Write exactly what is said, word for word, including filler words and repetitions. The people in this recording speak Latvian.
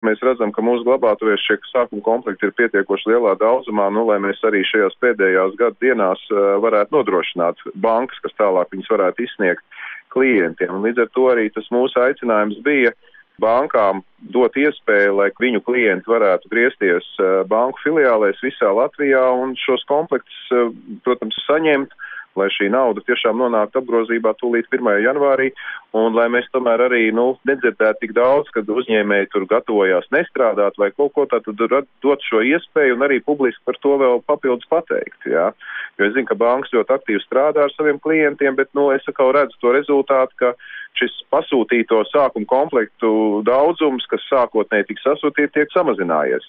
Mēs redzam, ka mūsu glabātuvēs šie sākuma komplekti ir pietiekoši lielā daudzumā, nu, lai mēs arī šajās pēdējās gadu dienās uh, varētu nodrošināt bankas, kas tālāk viņas varētu izsniegt klientiem. Un līdz ar to arī tas mūsu aicinājums bija bankām dot iespēju, lai viņu klienti varētu griezties uh, banku filiālēs visā Latvijā un šos komplektus, uh, protams, saņemt, lai šī nauda tiešām nonāktu apgrozībā tūlīt pirmajā janvārī, un lai mēs tomēr arī, nu, nedzirdētu tik daudz, kad uzņēmēji tur gatavojās nestrādāt vai kaut ko tādu dot šo iespēju un arī publiski par to vēl papildus pateikt, jā. Jo es zinu, ka bankas ļoti aktīvi strādā ar saviem klientiem, bet, nu, es atkal redzu to rezultātu, ka šis pasūtīto sākuma komplektu daudzums, kas sākotnēji tika sasūtīti, tiek samazinājies.